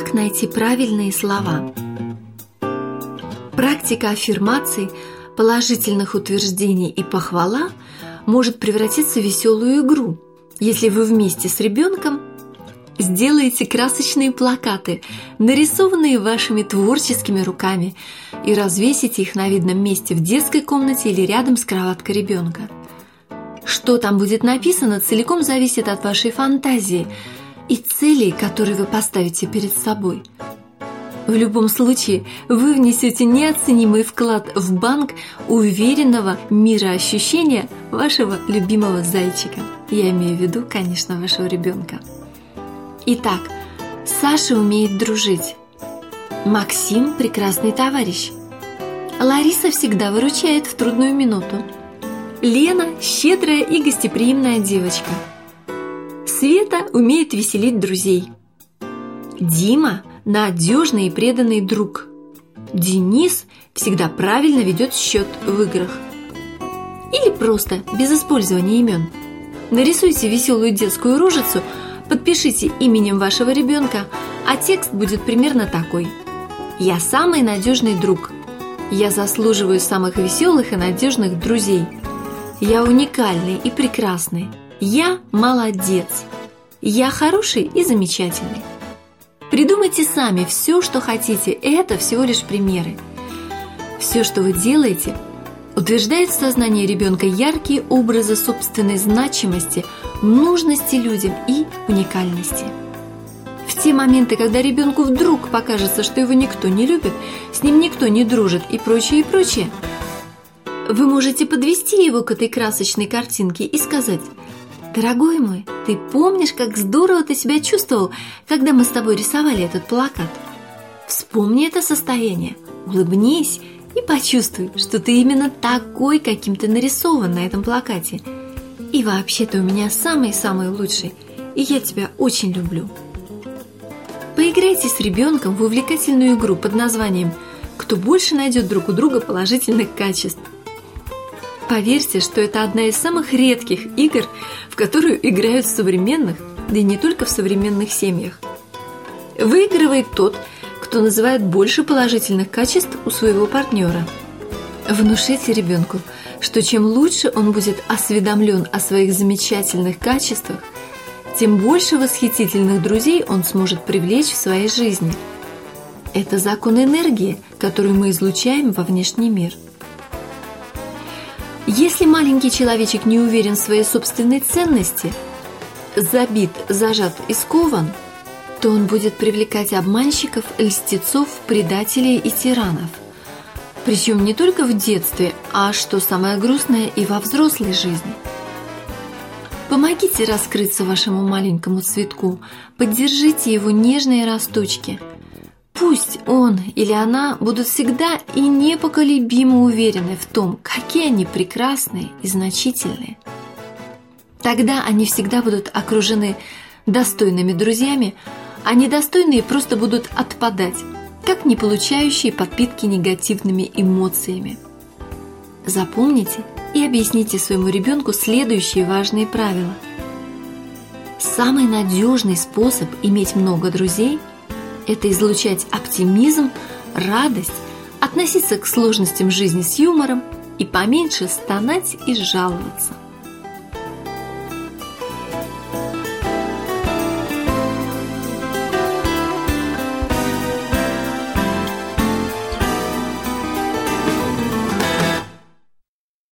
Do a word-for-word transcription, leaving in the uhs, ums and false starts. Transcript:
Как найти правильные слова? Практика аффирмаций, положительных утверждений и похвала может превратиться в веселую игру, если вы вместе с ребенком сделаете красочные плакаты, нарисованные вашими творческими руками, и развесите их на видном месте в детской комнате или рядом с кроваткой ребенка. Что там будет написано, целиком зависит от вашей фантазии и целей, которые вы поставите перед собой. В любом случае, вы внесете неоценимый вклад в банк уверенного мироощущения вашего любимого зайчика. Я имею в виду, конечно, вашего ребенка. Итак, Саша умеет дружить. Максим – прекрасный товарищ. Лариса всегда выручает в трудную минуту. Лена – щедрая и гостеприимная девочка. Света умеет веселить друзей. Дима – надежный и преданный друг. Денис всегда правильно ведет счет в играх. Или просто без использования имен. Нарисуйте веселую детскую рожицу, подпишите именем вашего ребенка, а текст будет примерно такой: «Я самый надежный друг. Я заслуживаю самых веселых и надежных друзей. Я уникальный и прекрасный. Я молодец. Я хороший и замечательный». Придумайте сами все, что хотите, это всего лишь примеры. Все, что вы делаете, утверждает в сознании ребенка яркие образы собственной значимости, нужности людям и уникальности. В те моменты, когда ребенку вдруг покажется, что его никто не любит, с ним никто не дружит и прочее, и прочее, вы можете подвести его к этой красочной картинке и сказать: «Дорогой мой, ты помнишь, как здорово ты себя чувствовал, когда мы с тобой рисовали этот плакат? Вспомни это состояние, улыбнись и почувствуй, что ты именно такой, каким ты нарисован на этом плакате. И вообще ты у меня самый-самый лучший, и я тебя очень люблю». Поиграйте с ребенком в увлекательную игру под названием «Кто больше найдет друг у друга положительных качеств?». Поверьте, что это одна из самых редких игр, в которую играют в современных, да и не только в современных семьях. Выигрывает тот, кто называет больше положительных качеств у своего партнера. Внушите ребенку, что чем лучше он будет осведомлен о своих замечательных качествах, тем больше восхитительных друзей он сможет привлечь в своей жизни. Это закон энергии, которую мы излучаем во внешний мир. Если маленький человечек не уверен в своей собственной ценности, забит, зажат и скован, то он будет привлекать обманщиков, льстецов, предателей и тиранов. Причем не только в детстве, а, что самое грустное, и во взрослой жизни. Помогите раскрыться вашему маленькому цветку, поддержите его нежные росточки. Пусть он или она будут всегда и непоколебимо уверены в том, какие они прекрасные и значительные. Тогда они всегда будут окружены достойными друзьями, а недостойные просто будут отпадать, как не получающие подпитки негативными эмоциями. Запомните и объясните своему ребенку следующие важные правила. Самый надежный способ иметь много друзей – это излучать оптимизм, радость, относиться к сложностям жизни с юмором и поменьше стонать и жаловаться.